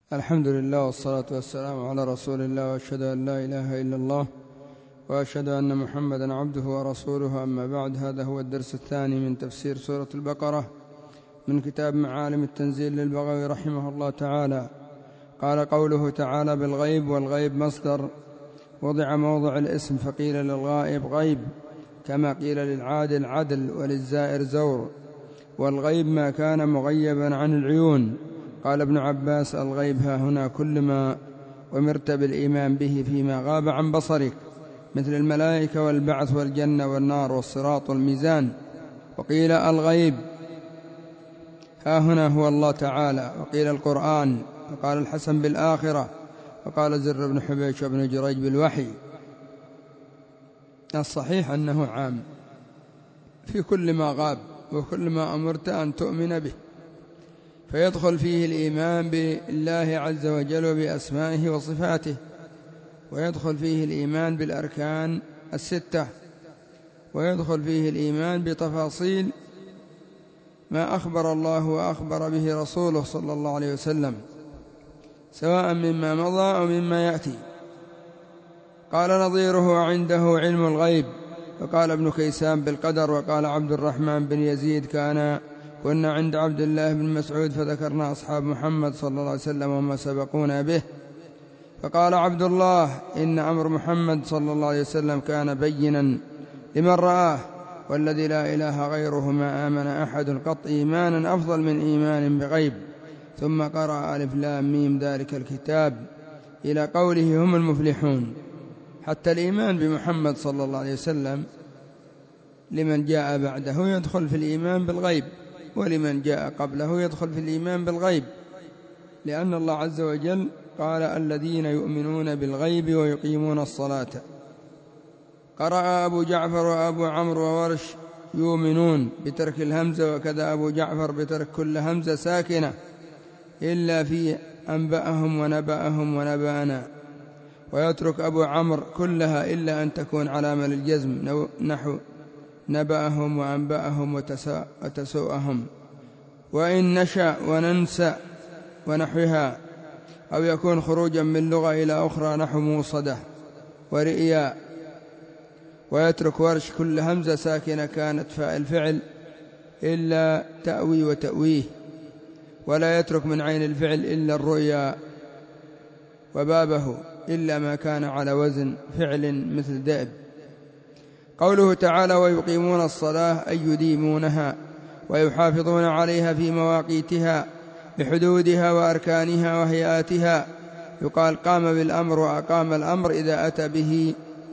الحمد لله والصلاة والسلام على رسول الله، وأشهد أن لا إله إلا الله، وأشهد أن محمدا عبده ورسوله. أما بعد، هذا هو الدرس الثاني من تفسير سورة البقرة من كتاب معالم التنزيل للبغوي رحمه الله تعالى. قال قوله تعالى بالغيب، والغيب مصدر وضع موضع الاسم، فقيل للغائب غيب كما قيل للعادل عدل وللزائر زور. والغيب ما كان مغيبا عن العيون. قال ابن عباس: الغيب ها هنا كل ما أمرت بالإيمان به فيما غاب عن بصرك، مثل الملائكة والبعث والجنة والنار والصراط والميزان. وقيل الغيب ها هنا هو الله تعالى، وقيل القرآن، وقال الحسن بالآخرة، وقال زر بن حبيش وابن جريج بالوحي. الصحيح أنه عام في كل ما غاب وكل ما أمرت أن تؤمن به، فيدخل فيه الإيمان بالله عز وجل وبأسمائه وصفاته، ويدخل فيه الإيمان بالأركان الستة، ويدخل فيه الإيمان بتفاصيل ما أخبر الله وأخبر به رسوله صلى الله عليه وسلم، سواء مما مضى أو مما يأتي. قال نظيره: عنده علم الغيب. وقال ابن كيسان بالقدر. وقال عبد الرحمن بن يزيد: كنا عند عبد الله بن مسعود فذكرنا أصحاب محمد صلى الله عليه وسلم وما سبقونا به، فقال عبد الله: إن أمر محمد صلى الله عليه وسلم كان بينا لمن رآه، والذي لا إله غيره ما آمن أحد قط إيمانا أفضل من إيمان بغيب. ثم قرأ ألف لام ميم ذلك الكتاب إلى قوله هم المفلحون. حتى الإيمان بمحمد صلى الله عليه وسلم لمن جاء بعده يدخل في الإيمان بالغيب، ولمن جاء قبله يدخل في الإيمان بالغيب، لأن الله عز وجل قال: الذين يؤمنون بالغيب ويقيمون الصلاة. قرأ أبو جعفر وأبو عمرو وورش يؤمنون بترك الهمزة، وكذا أبو جعفر بترك كل همزة ساكنة إلا في أنبأهم ونبأهم ونبأنا، ويترك أبو عمرو كلها إلا أن تكون علامة للجزم، نحو نبأهم وأنبأهم وتسوءهم، وإن نشأ وننسى ونحوها، أو يكون خروجا من لغة إلى أخرى نحو موصدة ورئياء. ويترك ورش كل همزة ساكنة كانت فاعل فعل إلا تأوي وتأويه، ولا يترك من عين الفعل إلا الرؤيا، وبابه إلا ما كان على وزن فعل مثل دأب. قوله تعالى ويقيمون الصلاة أي يديمونها ويحافظون عليها في مواقيتها بحدودها وأركانها وهيئاتها. يقال قام بالأمر وأقام الأمر إذا أتى به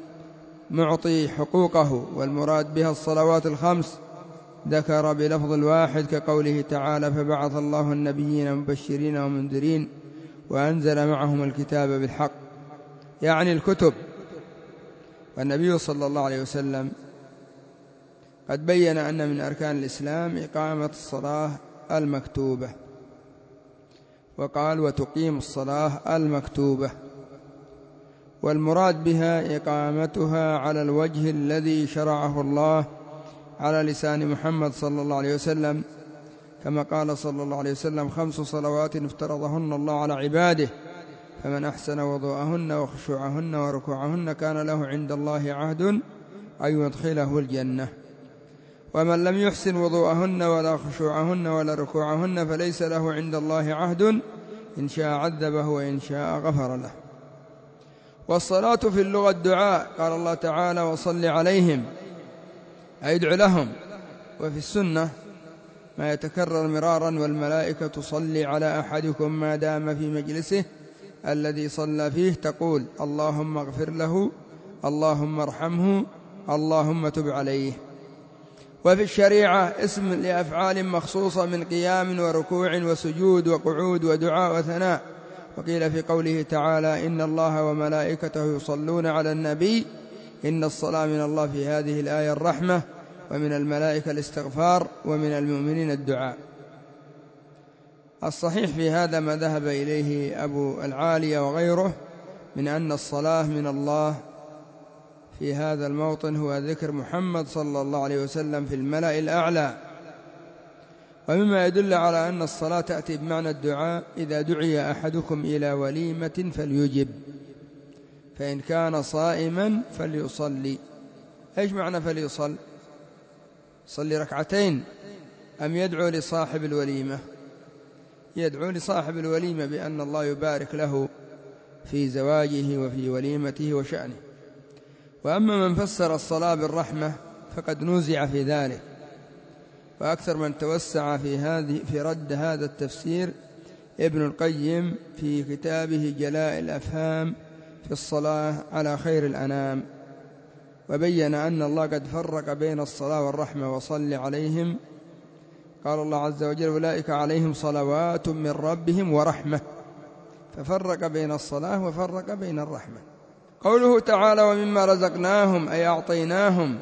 معطي حقوقه، والمراد بها الصلوات الخمس ذكر بلفظ الواحد، كقوله تعالى فبعث الله النبيين مبشرين ومنذرين وأنزل معهم الكتاب بالحق، يعني الكتب. والنبي صلى الله عليه وسلم قد بين أن من أركان الإسلام إقامة الصلاة المكتوبة، وقال وتقيم الصلاة المكتوبة، والمراد بها إقامتها على الوجه الذي شرعه الله على لسان محمد صلى الله عليه وسلم، كما قال صلى الله عليه وسلم 5 صلوات افترضهن الله على عباده، فمن أحسن وضوءهن وخشوعهن وركوعهن كان له عند الله عهد أن يدخله الجنة. ومن لم يحسن وضوءهن ولا خشوعهن ولا ركوعهن فليس له عند الله عهد، إن شاء عذبه وإن شاء غفر له. والصلاة في اللغة الدعاء، قال الله تعالى وصل عليهم أي ادع لهم. وفي السنة ما يتكرر مرارا: والملائكة تصلي على أحدكم ما دام في مجلسه الذي صلى فيه، تقول اللهم اغفر له، اللهم ارحمه، اللهم تب عليه. وفي الشريعة اسم لأفعال مخصوصة من قيام وركوع وسجود وقعود ودعاء وثناء. وقيل في قوله تعالى إن الله وملائكته يصلون على النبي، إن الصلاة من الله في هذه الآية الرحمة، ومن الملائكة الاستغفار، ومن المؤمنين الدعاء. الصحيح في هذا ما ذهب إليه أبو العالية وغيره من أن الصلاة من الله في هذا الموطن هو ذكر محمد صلى الله عليه وسلم في الملأ الأعلى. ومما يدل على أن الصلاة تأتي بمعنى الدعاء: إذا دعي أحدكم إلى وليمة فليجب، فإن كان صائما فليصلي. إيش معنى فليصل؟ صلي ركعتين أم يدعو لصاحب الوليمة؟ يدعو لصاحب الوليمة بأن الله يبارك له في زواجه وفي وليمته وشأنه. وأما من فسر الصلاة بالرحمة فقد نوزع في ذلك، وأكثر من توسع في رد هذا التفسير ابن القيم في كتابه جلاء الأفهام في الصلاة على خير الأنام، وبين أن الله قد فرق بين الصلاة والرحمة: وصل عليهم، قال الله عز وجل: أولئك عليهم صلوات من ربهم ورحمة، ففرق بين الصلاة وفرق بين الرحمة. قوله تعالى: ومما رزقناهم أي أعطيناهم،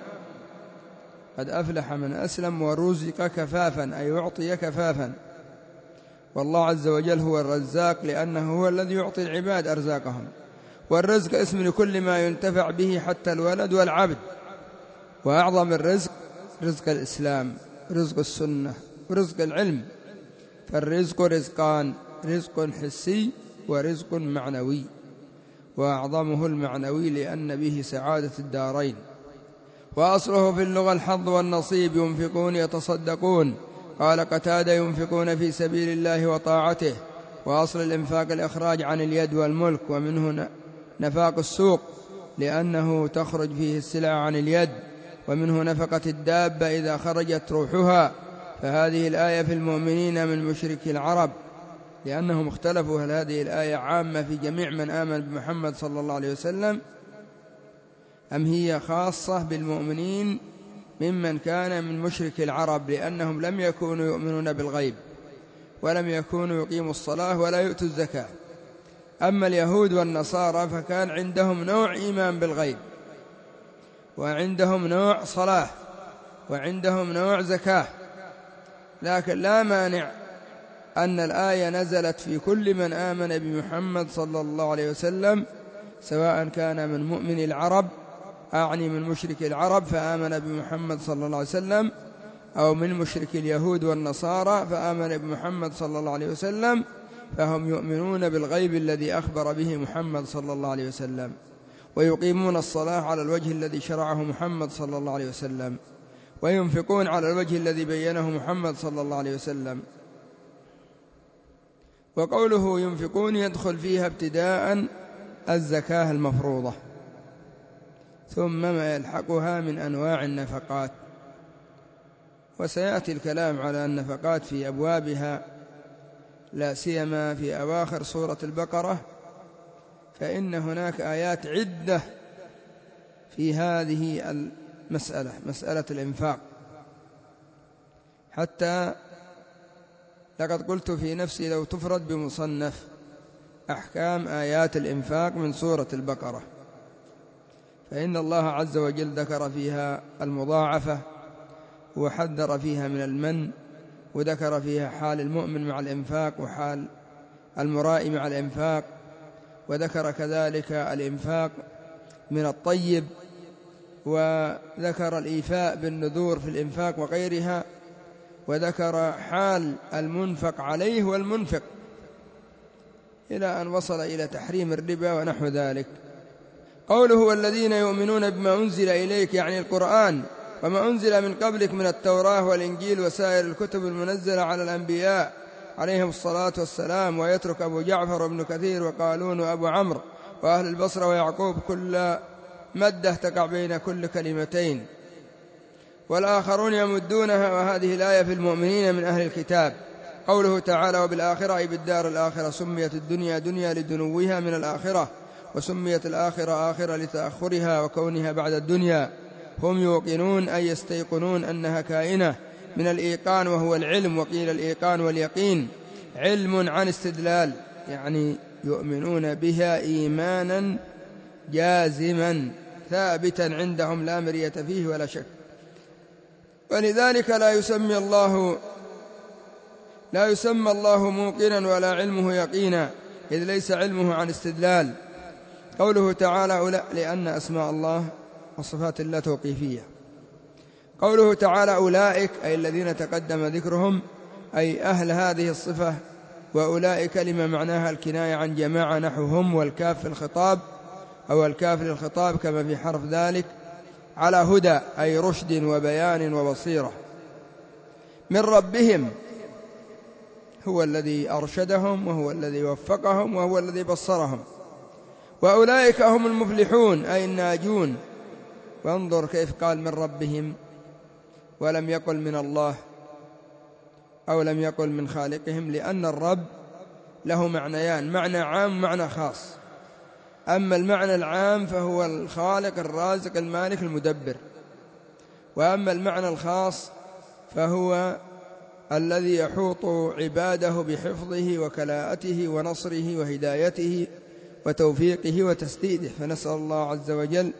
قد أفلح من أسلم ورزق كفافا أي أعطي كفافا. والله عز وجل هو الرزاق لأنه هو الذي يعطي العباد أرزاقهم، والرزق اسم لكل ما ينتفع به حتى الولد والعبد. وأعظم الرزق رزق الإسلام، رزق السنة، ورزق العلم. فالرزق رزقان: رزق حسي ورزق معنوي، وأعظمه المعنوي لأن به سعادة الدارين. وأصله في اللغة الحظ والنصيب، ينفقون يتصدقون. قال قتادة: ينفقون في سبيل الله وطاعته. وأصل الإنفاق الإخراج عن اليد والملك، ومنه نفاق السوق لأنه تخرج فيه السلع عن اليد، ومنه نفقة الدابة إذا خرجت روحها. فهذه الآية في المؤمنين من مشركي العرب، لأنهم اختلفوا هل هذه الآية عامة في جميع من آمن بمحمد صلى الله عليه وسلم أم هي خاصة بالمؤمنين ممن كان من مشرك العرب، لأنهم لم يكونوا يؤمنون بالغيب، ولم يكونوا يقيموا الصلاة ولا يؤتوا الزكاة. أما اليهود والنصارى فكان عندهم نوع إيمان بالغيب، وعندهم نوع صلاة، وعندهم نوع زكاة. لكن لا مانع أن الآية نزلت في كل من آمن بمحمد صلى الله عليه وسلم، سواء كان من مؤمن العرب، أعني من مشرك العرب فآمن بمحمد صلى الله عليه وسلم، أو من مشرك اليهود والنصارى فآمن بمحمد صلى الله عليه وسلم، فهم يؤمنون بالغيب الذي أخبر به محمد صلى الله عليه وسلم، ويقيمون الصلاة على الوجه الذي شرعه محمد صلى الله عليه وسلم، وينفقون على الوجه الذي بينه محمد صلى الله عليه وسلم. وقوله ينفقون يدخل فيها ابتداء الزكاة المفروضة، ثم ما يلحقها من أنواع النفقات. وسيأتي الكلام على النفقات في أبوابها، لا سيما في أواخر سورة البقرة، فإن هناك آيات عدة في هذه المسألة، مسألة الإنفاق، حتى لقد قلت في نفسي لو تفرد بمصنف أحكام آيات الإنفاق من سورة البقرة، فإن الله عز وجل ذكر فيها المضاعفة، وحذر فيها من المن، وذكر فيها حال المؤمن مع الإنفاق وحال المرائي مع الإنفاق، وذكر كذلك الإنفاق من الطيب، وذكر الإيفاء بالنذور في الإنفاق وغيرها، وذكر حال المنفق عليه والمنفق، إلى أن وصل إلى تحريم الربا ونحو ذلك. قوله والذين يؤمنون بما أنزل إليك يعني القرآن، وما أنزل من قبلك من التوراة والإنجيل وسائر الكتب المنزلة على الأنبياء عليهم الصلاة والسلام. ويترك أبو جعفر وابن كثير وقالون وأبو عمرو وأهل البصرة ويعقوب كل مدة تقع بين كل كلمتين، والآخرون يمدونها. وهذه الآية في المؤمنين من أهل الكتاب. قوله تعالى وبالآخرة أي بالدار الآخرة، سميت الدنيا دنيا لدنوها من الآخرة، وسميت الآخرة آخرة لتأخرها وكونها بعد الدنيا. هم يوقنون أي يستيقنون أنها كائنة من الإيقان وهو العلم، وقيل الإيقان واليقين علم عن استدلال، يعني يؤمنون بها إيمانا جازما ثابتا عندهم لا مرية فيه ولا شك. ولذلك لا يسمى الله موقنا ولا علمه يقينا، إذ ليس علمه عن استدلال. قوله تعالى لأن أسماء الله وصفات الله توقيفية. قوله تعالى أولئك أي الذين تقدم ذكرهم أي أهل هذه الصفة، وأولئك لما معناها الكناية عن جماعة نحو هم والكاف في الخطاب أو الكاف للخطاب كما في حرف ذلك، على هدى أي رشد وبيان وبصيرة من ربهم، هو الذي أرشدهم وهو الذي وفقهم وهو الذي بصرهم. وأولئك هم المفلحون أي الناجون. وانظر كيف قال من ربهم ولم يقل من الله أو لم يقل من خالقهم، لأن الرب له معنيان، معنى عام ومعنى خاص. أما المعنى العام فهو الخالق الرازق المالك المدبر، وأما المعنى الخاص فهو الذي يحوط عباده بحفظه وكلاءته ونصره وهدايته وتوفيقه وتسديده. فنسأل الله عز وجل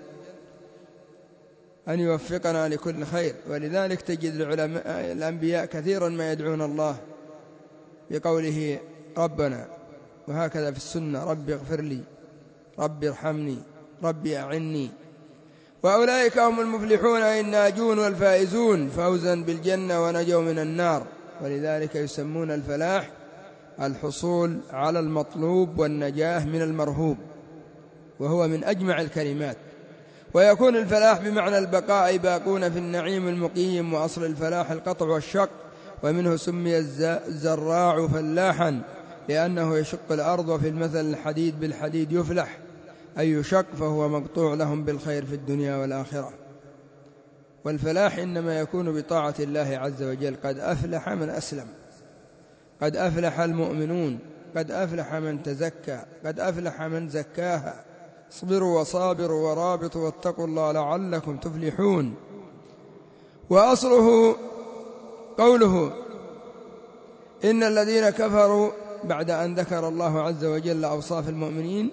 أن يوفقنا لكل خير. ولذلك تجد الأنبياء كثيرا ما يدعون الله بقوله ربنا، وهكذا في السنة ربي اغفر لي، ربي ارحمني، ربي أعني. وأولئك هم المفلحون أي الناجون والفائزون فوزا بالجنة ونجوا من النار. ولذلك يسمون الفلاح الحصول على المطلوب والنجاة من المرهوب، وهو من أجمع الكلمات. ويكون الفلاح بمعنى البقاء أي باقون في النعيم المقيم، وأصل الفلاح القطع والشق، ومنه سمي الزراع فلاحا لأنه يشق الأرض، وفي المثل الحديد بالحديد يفلح أي يشق، فهو مقطوع لهم بالخير في الدنيا والآخرة. والفلاح إنما يكون بطاعة الله عز وجل. قد أفلح من أسلم، قد أفلح المؤمنون، قد أفلح من تزكى، قد أفلح من زكاها. اصبروا وصابروا ورابطوا واتقوا الله لعلكم تفلحون. وأصله قوله إن الذين كفروا، بعد أن ذكر الله عز وجل أوصاف المؤمنين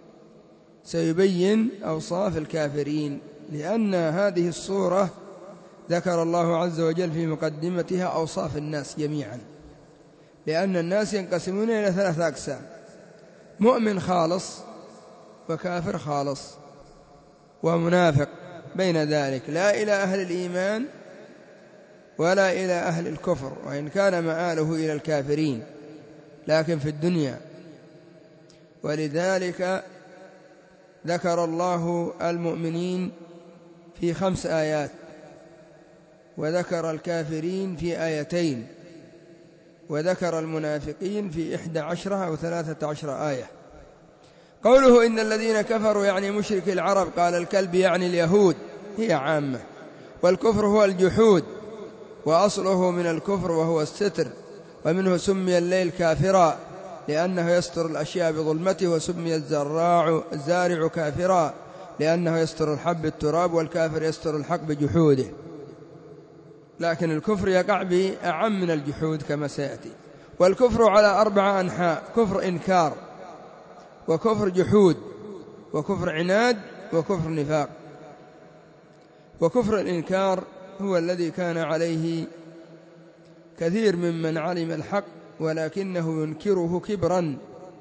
سيبين أوصاف الكافرين، لأن هذه السورة ذكر الله عز وجل في مقدمتها أوصاف الناس جميعا، لأن الناس ينقسمون إلى 3 أقسام: مؤمن خالص، وكافر خالص، ومنافق بين ذلك، لا إلى أهل الإيمان ولا إلى أهل الكفر، وإن كان مآله إلى الكافرين لكن في الدنيا. ولذلك ذكر الله المؤمنين في 5 آيات، وذكر الكافرين في 2، وذكر المنافقين في 11 أو 13 آية. قوله إن الذين كفروا يعني مشرك العرب، قال الكلب يعني اليهود، هي عامة. والكفر هو الجحود، وأصله من الكفر وهو الستر، ومنه سمي الليل كافرا لأنه يستر الأشياء بظلمته، وسمي الزارع كافرا لأنه يستر الحب بالتراب، والكافر يستر الحق بجحوده. لكن الكفر يقع بأعم من الجحود كما سيأتي. والكفر على 4 أنحاء: كفر إنكار، وكفر جحود، وكفر عناد، وكفر نفاق. وكفر الإنكار هو الذي كان عليه كثير ممن علم الحق ولكنه ينكره كبرا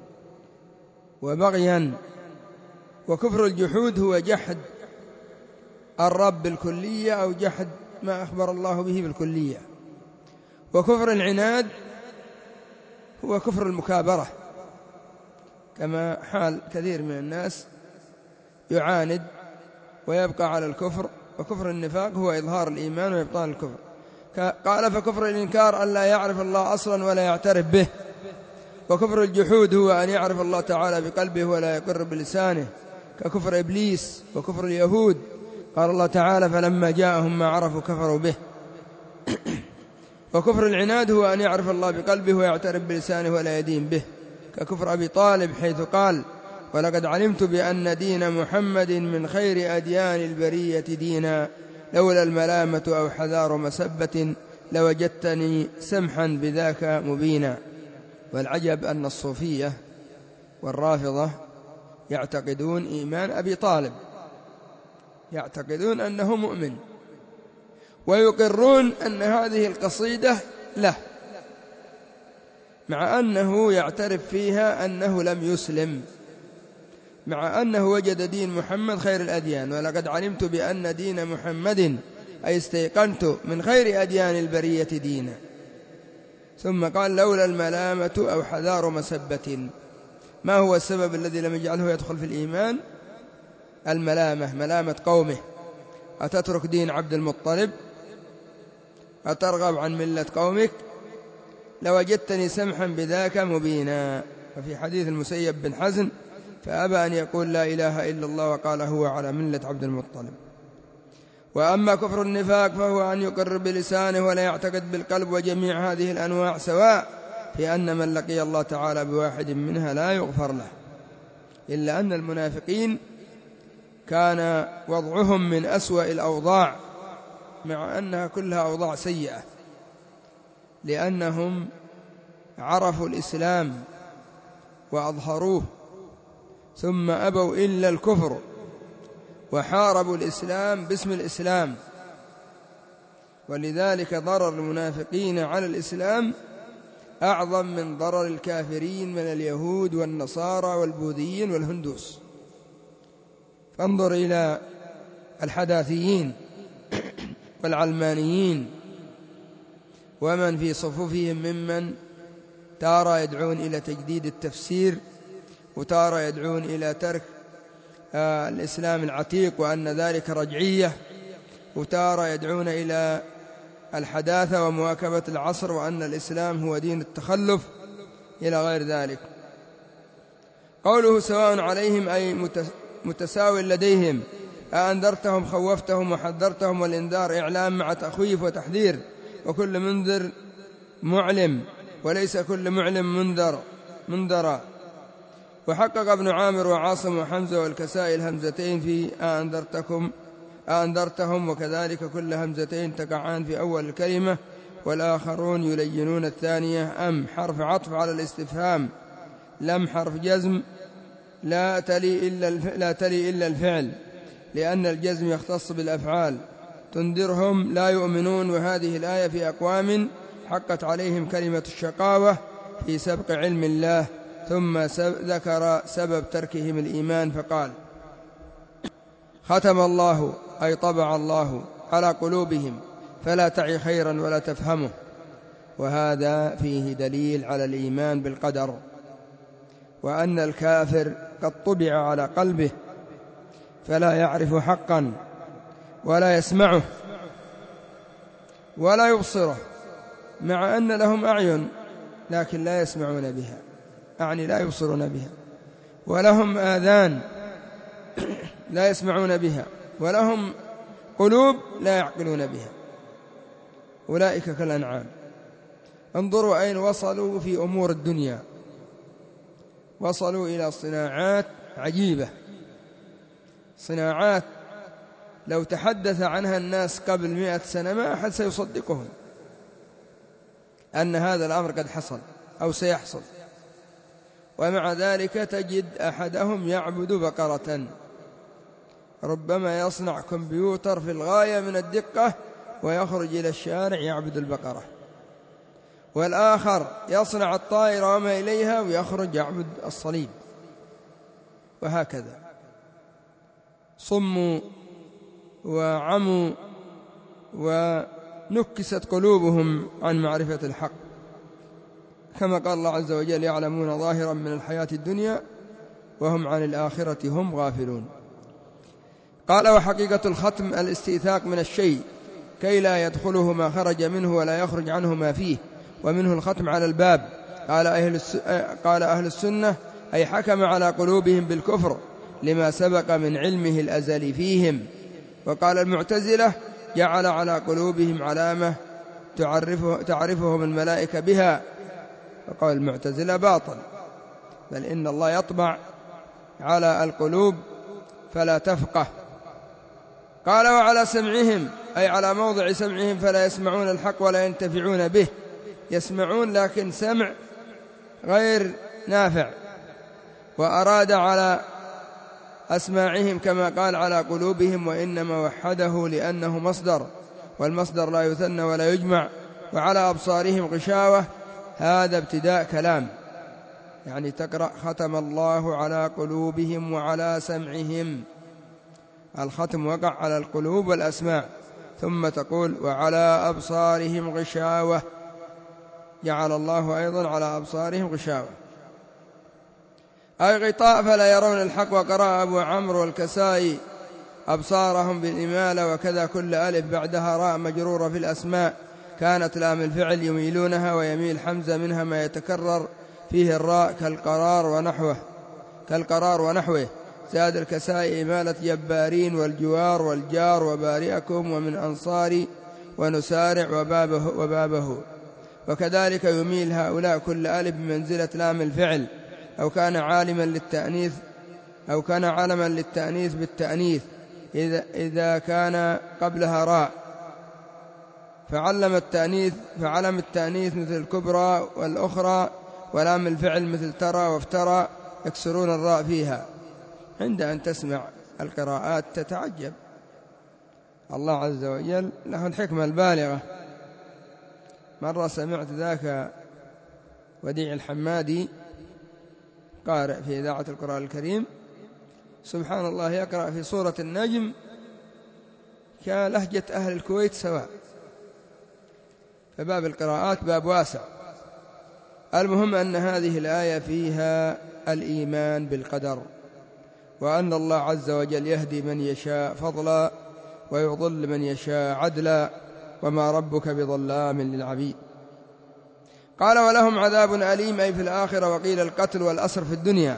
وبغيا. وكفر الجحود هو جحد الرب بالكلية أو جحد ما أخبر الله به بالكلية. وكفر العناد هو كفر المكابرة، كما حال كثير من الناس يعاند ويبقى على الكفر. وكفر النفاق هو إظهار الإيمان وإبطال الكفر. قال فكفر الإنكار أن لا يعرف الله أصلا ولا يعترف به. وكفر الجحود هو أن يعرف الله تعالى بقلبه ولا يقر بلسانه، ككفر إبليس وكفر اليهود. قال الله تعالى فلما جاءهم ما عرفوا كفروا به. وكفر العناد هو أن يعرف الله بقلبه ويعترف بلسانه ولا يدين به، ككفر أبي طالب حيث قال ولقد علمت بأن دين محمد من خير أديان البرية دينا، لولا الملامة أو حذار مسبة لوجدتني سمحا بذاك مبينا. والعجب أن الصوفية والرافضة يعتقدون إيمان أبي طالب، يعتقدون أنه مؤمن، ويقرون أن هذه القصيدة له، مع أنه يعترف فيها أنه لم يسلم، مع أنه وجد دين محمد خير الأديان. ولقد علمت بأن دين محمد أي استيقنت من خير أديان البرية دينا. ثم قال لولا الملامة أو حذار مسبة. ما هو السبب الذي لم يجعله يدخل في الإيمان؟ الملامة، ملامة قومه: أتترك دين عبد المطلب؟ أترغب عن ملة قومك؟ لوجدتني سمحا بذاك مبينا. وفي حديث المسيب بن حزن: فأبى أن يقول لا إله إلا الله وقال هو على ملة عبد المطلب. وأما كفر النفاق فهو أن يقر بلسانه ولا يعتقد بالقلب، وجميع هذه الأنواع سواء في أن من لقي الله تعالى بواحد منها لا يغفر له، إلا أن المنافقين كان وضعهم من أسوأ الأوضاع، مع أنها كلها أوضاع سيئة، لأنهم عرفوا الإسلام وأظهروه ثم أبوا إلا الكفر، وحاربوا الإسلام باسم الإسلام. ولذلك ضرر المنافقين على الإسلام أعظم من ضرر الكافرين من اليهود والنصارى والبوذيين والهندوس. فانظر إلى الحداثيين والعلمانيين ومن في صفوفهم ممن تارى يدعون إلى تجديد التفسير، وتارى يدعون إلى ترك الإسلام العتيق وأن ذلك رجعية، وتارى يدعون إلى الحداثة ومواكبة العصر وأن الإسلام هو دين التخلف إلى غير ذلك. قوله سواء عليهم أي متساو لديهم، أأنذرتهم خوفتهم وحذرتهم، والإنذار إعلام مع تخويف وتحذير، وكل منذر معلم وليس كل معلم منذرا. وحقق ابن عامر وعاصم وحمزة والكسائي الهمزتين في أأنذرتهم، وكذلك كل همزتين تقعان في أول الكلمة، والآخرون يلينون الثانية. أم حرف عطف على الاستفهام، لم حرف جزم لا تلي إلا الفعل، لأن الجزم يختص بالأفعال. تنذرهم لا يؤمنون. وهذه الآية في أقوام حقت عليهم كلمة الشقاوة في سبق علم الله، ثم ذكر سبب تركهم الإيمان فقال: ختم الله أي طبع الله على قلوبهم فلا تعي خيرا ولا تفهمه. وهذا فيه دليل على الإيمان بالقدر، وأن الكافر قد طبع على قلبه فلا يعرف حقا ولا يسمعه ولا يبصره، مع أن لهم أعين لكن لا يسمعون بها، أعني لا يبصرون بها، ولهم آذان لا يسمعون بها، ولهم قلوب لا يعقلون بها. أولئك كالأنعام. انظروا أين وصلوا في أمور الدنيا، وصلوا إلى صناعات عجيبة، صناعات لو تحدث عنها الناس قبل 100 سنة ما أحد سيصدقهم أن هذا الأمر قد حصل أو سيحصل. ومع ذلك تجد أحدهم يعبد بقرة، ربما يصنع كمبيوتر في الغاية من الدقة ويخرج إلى الشارع يعبد البقرة، والآخر يصنع الطائرة وما إليها ويخرج يعبد الصليب. وهكذا صموا وعموا ونكست قلوبهم عن معرفة الحق، كما قال الله عز وجل: يعلمون ظاهرا من الحياة الدنيا وهم عن الآخرة هم غافلون. قال: وحقيقة الختم الاستيثاق من الشيء كي لا يدخله ما خرج منه ولا يخرج عنه ما فيه، ومنه الختم على الباب. قال أهل السنة أي حكم على قلوبهم بالكفر لما سبق من علمه الأزلي فيهم. وقال المعتزلة جعل على قلوبهم علامة تعرفهم الملائكة بها. وقال المعتزلة باطل، بل إن الله يطبع على القلوب فلا تفقه. قال: وعلى سمعهم أي على موضع سمعهم فلا يسمعون الحق ولا ينتفعون به. يسمعون لكن سمع غير نافع. وأراد على أسماعهم كما قال على قلوبهم، وإنما وحده لأنه مصدر، والمصدر لا يثنى ولا يجمع. وعلى أبصارهم غشاوة، هذا ابتداء كلام، يعني تقرأ: ختم الله على قلوبهم وعلى سمعهم. الختم وقع على القلوب والأسماع، ثم تقول: وعلى أبصارهم غشاوة، جعل الله أيضا على أبصارهم غشاوة أي غطاء فلا يرون الحق. وقرأ أبو عمرو والكسائي أبصارهم بالإمالة، وكذا كل ألف بعدها راء مجرورة في الأسماء كانت لام الفعل يميلونها، ويميل حمزة منها ما يتكرر فيه الراء كالقرار ونحوه. زاد الكسائي إمالة جبارين والجوار والجار وبارئكم ومن أنصاري ونسارع وبابه. وكذلك يميل هؤلاء كل ألف بمنزلة لام الفعل، أو كان علما للتأنيث بالتأنيث إذا كان قبلها راء، فعلم التأنيث مثل الكبرى والأخرى، ولام الفعل مثل ترى وافترى يكسرون الراء فيها. عند أن تسمع القراءات تتعجب، الله عز وجل له الحكمة البالغة. مرة سمعت ذاك وديع الحمادي قارئ في إذاعة القرآن الكريم، سبحان الله، يقرأ في سورة النجم كلهجة أهل الكويت سواء، فباب القراءات باب واسع. المهم أن هذه الآية فيها الإيمان بالقدر، وأن الله عز وجل يهدي من يشاء فضلا ويضل من يشاء عدلا، وما ربك بظلام للعبيد. قال ولهم عذاب أليم أي في الآخرة. وقيل القتل والأسر في الدنيا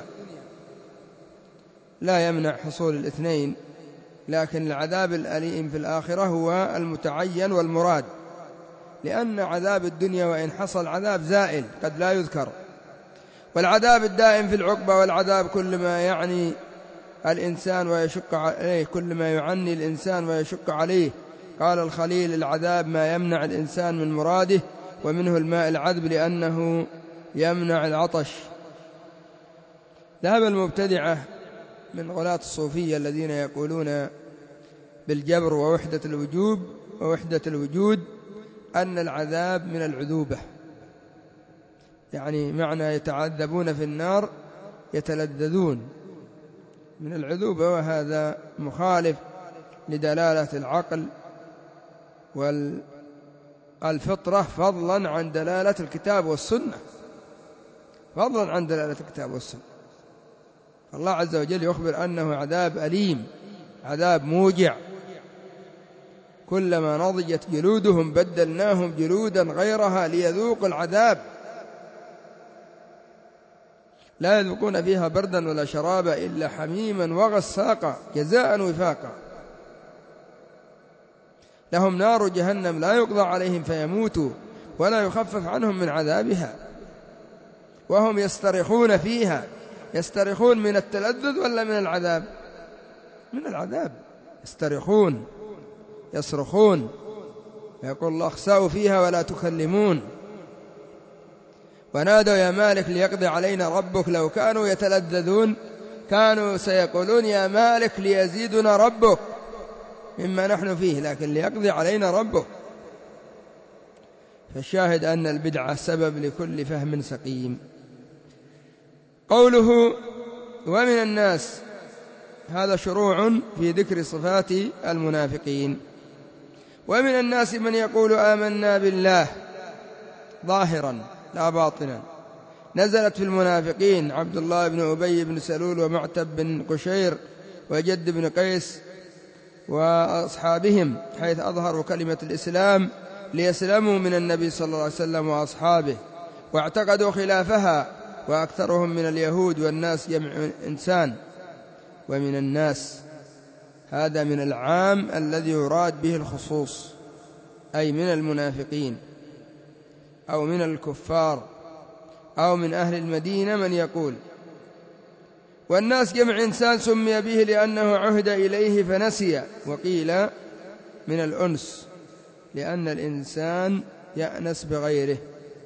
لا يمنع حصول الاثنين، لكن العذاب الأليم في الآخرة هو المتعين والمراد، لأن عذاب الدنيا وإن حصل عذاب زائل قد لا يذكر، والعذاب الدائم في العقبة. والعذاب كل ما يعني الإنسان ويشق عليه، كل ما يعني الإنسان ويشق عليه. قال الخليل العذاب ما يمنع الإنسان من مراده، ومنه الماء العذب لأنه يمنع العطش. ذهب المبتدعة من غلاة الصوفية الذين يقولون بالجبر ووحدة الوجود أن العذاب من العذوبة، يعني معنى يتعذبون في النار يتلذذون من العذوبة، وهذا مخالف لدلالة العقل والفطرة فضلا عن دلالة الكتاب والسنة، الله عز وجل يخبر أنه عذاب أليم، عذاب موجع. كلما نضجت جلودهم بدلناهم جلودا غيرها ليذوقوا العذاب لا يذوقون فيها بردا ولا شرابا إلا حميما وغساقا جزاء وفاقا. لهم نار جهنم لا يقضى عليهم فيموتوا ولا يخفف عنهم من عذابها وهم يسترخون فيها. يسترخون من التلذذ ولا من العذاب؟ من العذاب. يسترخون يصرخون، يقول الله اخسأوا فيها ولا تكلمون. ونادوا يا مالك ليقضي علينا ربك. لو كانوا يتلذذون كانوا سيقولون يا مالك ليزيدنا ربك مما نحن فيه، لكن ليقضي علينا ربك. فالشاهد أن البدعة سبب لكل فهم سقيم. قوله ومن الناس، هذا شروع في ذكر صفات المنافقين. ومن الناس من يقول آمنا بالله ظاهرا لا باطنا، نزلت في المنافقين عبد الله بن أبي بن سلول ومعتب بن قشير وجد بن قيس وأصحابهم، حيث أظهروا كلمة الإسلام ليسلموا من النبي صلى الله عليه وسلم وأصحابه، واعتقدوا خلافها، وأكثرهم من اليهود والناس جمع إنسان. ومن الناس هذا من العام الذي يراد به الخصوص، أي من المنافقين أو من الكفار أو من أهل المدينة من يقول. والناس جمع إنسان سمي به لأنه عهد إليه فنسي، وقيل من الأنس لأن الإنسان يأنس بغيره،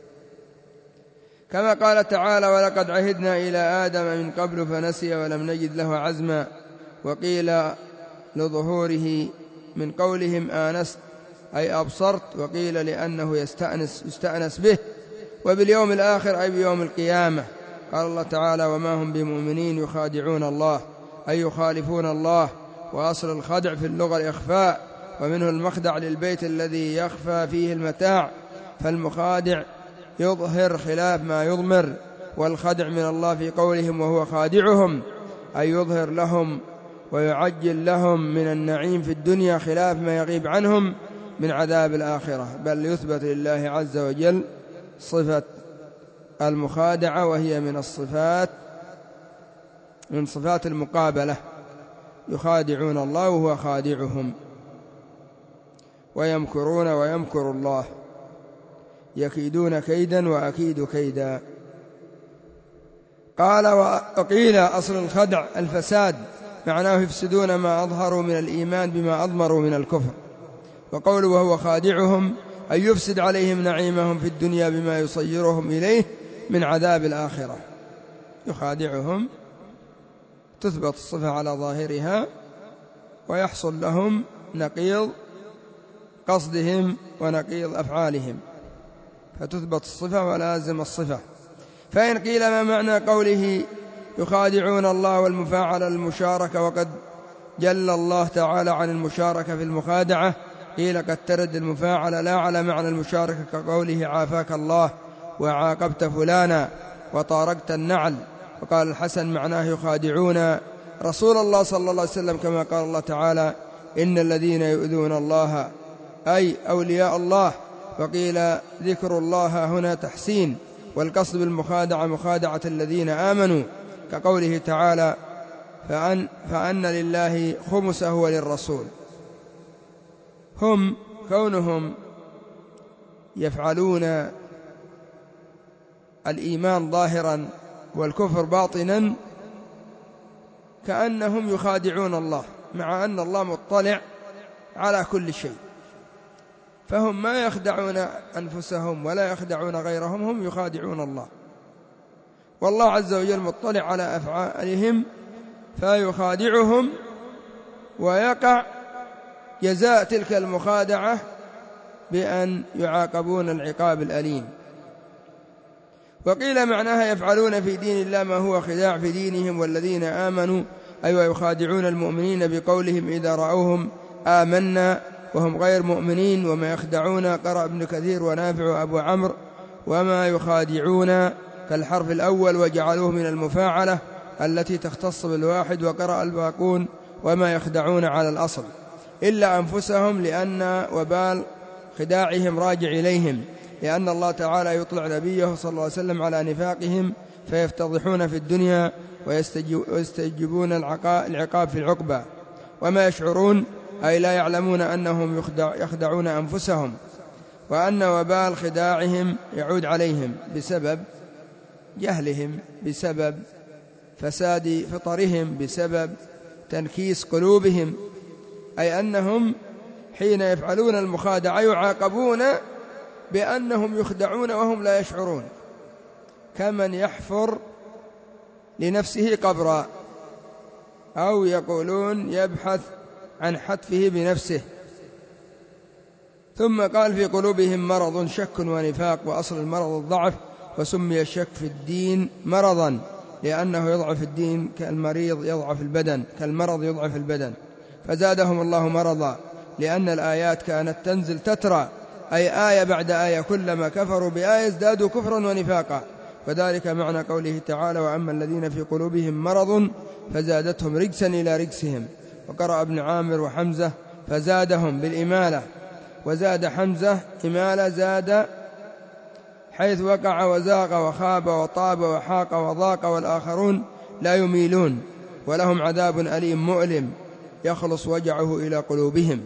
كما قال تعالى ولقد عهدنا إلى آدم من قبل فنسي ولم نجد له عزما. وقيل لظهوره من قولهم آنست أي أبصرت، وقيل لأنه يستأنس به. وباليوم الآخر أي بيوم القيامة. قال الله تعالى وما هم بمؤمنين يخادعون الله أي يخالفون الله. وأصل الخدع في اللغة الإخفاء، ومنه المخدع للبيت الذي يخفى فيه المتاع، فالمخادع يظهر خلاف ما يضمر، والخدع من الله في قولهم وهو خادعهم أي يظهر لهم ويعجل لهم من النعيم في الدنيا خلاف ما يغيب عنهم من عذاب الآخرة، بل يثبت لله عز وجل صفة المخادعة، وهي من صفات المقابلة، يخادعون الله وهو خادعهم، ويمكرون ويمكر الله، يكيدون كيدا وأكيد كيدا. قال وقيل أصل الخدع الفساد، معناه يفسدون ما أظهروا من الإيمان بما أضمروا من الكفر. وقوله وهو خادعهم أي يفسد عليهم نعيمهم في الدنيا بما يصيرهم إليه من عذاب الآخرة. يخادعهم، تثبت الصفة على ظاهرها ويحصل لهم نقيض قصدهم ونقيض أفعالهم، فتثبت الصفة ولازم الصفة. فإن قيل ما معنى قوله يخادعون الله والمفاعلة المشاركة وقد جل الله تعالى عن المشاركة في المخادعة، قيل قد ترد المفاعلة لا على معنى المشاركة كقوله عافاك الله وعاقبت فلانا وطارقت النعل. وقال الحسن معناه يخادعون رسول الله صلى الله عليه وسلم كما قال الله تعالى إن الذين يؤذون الله أي أولياء الله. وقيل ذكر الله هنا تحسين، والقصد بالمخادعة مخادعة الذين آمنوا كقوله تعالى فأن لله خمسه وللرسول. هم كونهم يفعلون الإيمان ظاهرا والكفر باطنا كأنهم يخادعون الله، مع أن الله مطلع على كل شيء، فهم ما يخدعون أنفسهم ولا يخدعون غيرهم، هم يخادعون الله، والله عز وجل مطلع على أفعالهم فيخادعهم، ويقع جزاء تلك المخادعة بأن يعاقبون العقاب الأليم. وقيل معناها يفعلون في دين الله ما هو خداع في دينهم والذين آمنوا، أي يخادعون المؤمنين بقولهم إذا رأوهم آمنا وهم غير مؤمنين. وما يخدعون قرأ ابن كثير ونافع وأبو عمرو وما يخادعون كالحرف الأول وجعلوه من المفاعلة التي تختص بالواحد. وقرأ الباقون وما يخدعون على الأصل إلا أنفسهم، لأن وبال خداعهم راجع إليهم، لأن الله تعالى يطلع نبيه صلى الله عليه وسلم على نفاقهم فيفتضحون في الدنيا ويستجيبون العقاب في العقبى. وما يشعرون أي لا يعلمون أنهم يخدعون أنفسهم، وأن وبال خداعهم يعود عليهم بسبب جهلهم، بسبب فساد فطرهم، بسبب تنكيس قلوبهم، أي أنهم حين يفعلون المخادعة يعاقبون بأنهم يخدعون وهم لا يشعرون، كمن يحفر لنفسه قبرا، أو يقولون يبحث عن حتفه بنفسه. ثم قال في قلوبهم مرض شك ونفاق، وأصل المرض الضعف، وسمي الشك في الدين مرضا لأنه يضعف الدين كالمريض يضعف البدن، كالمرض يضعف البدن. فزادهم الله مرضا لأن الآيات كانت تنزل تترى، أي آية بعد آية، كلما كفروا بآية ازدادوا كفرا ونفاقا، وذلك معنى قوله تعالى وأما الذين في قلوبهم مرض فزادتهم رجسا إلى رجسهم. وقرأ ابن عامر وحمزة فزادهم بالإمالة، وزاد حمزة إمالة زاد حيث وقع وزاغ وخاب وطاب وحاق وضاق، والآخرون لا يميلون ولهم عذاب أليم مؤلم يخلص وجعه إلى قلوبهم،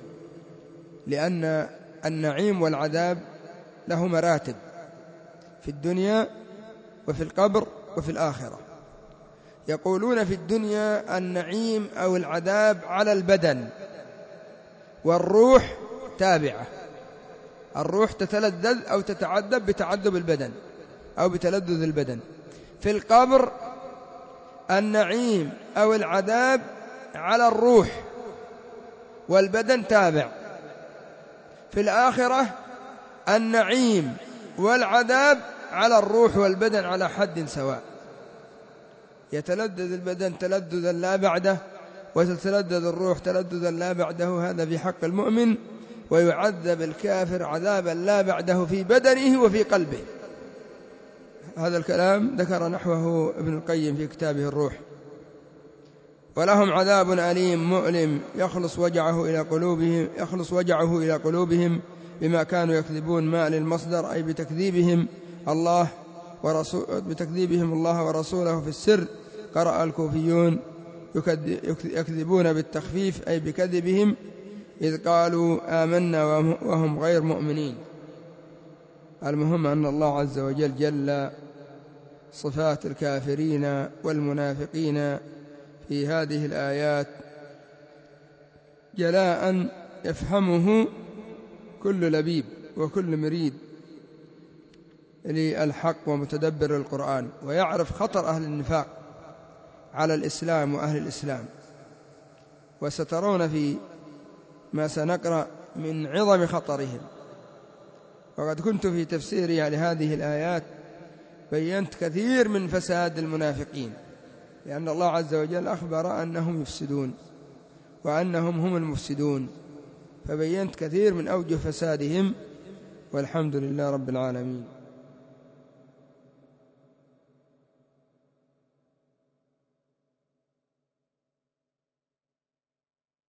لأن النعيم والعذاب له مراتب في الدنيا وفي القبر وفي الآخرة. يقولون في الدنيا النعيم أو العذاب على البدن، والروح تابعة، الروح تتلذذ أو تتعذب بتعذب البدن أو بتلذذ البدن. في القبر النعيم أو العذاب على الروح والبدن تابع. في الآخرة النعيم والعذاب على الروح والبدن على حد سواء، يتلذذ البدن تلذذا لا بعده، وتتلذذ الروح تلذذا لا بعده، هذا في حق المؤمن، ويعذب الكافر عذابا لا بعده في بدنه وفي قلبه. هذا الكلام ذكر نحوه ابن القيم في كتابه الروح. ولهم عذاب أليم مؤلم يخلص وجعه إلى قلوبهم بما كانوا يكذبون. ما للمصدر أي بتكذيبهم الله ورسوله في السر. قرأ الكوفيون يكذبون بالتخفيف أي بكذبهم إذ قالوا آمنا وهم غير مؤمنين. المهم أن الله عز وجل جل صفات الكافرين والمنافقين في هذه الآيات جلاء يفهمه كل لبيب وكل مريد للحق ومتدبر القرآن، ويعرف خطر أهل النفاق على الإسلام وأهل الإسلام. وسترون في ما سنقرأ من عظم خطرهم. وقد كنت في تفسيري لهذه الآيات بينت كثير من فساد المنافقين، لأن الله عز وجل أخبر أنهم يفسدون وأنهم هم المفسدون، فبينت كثير من أوجه فسادهم، والحمد لله رب العالمين.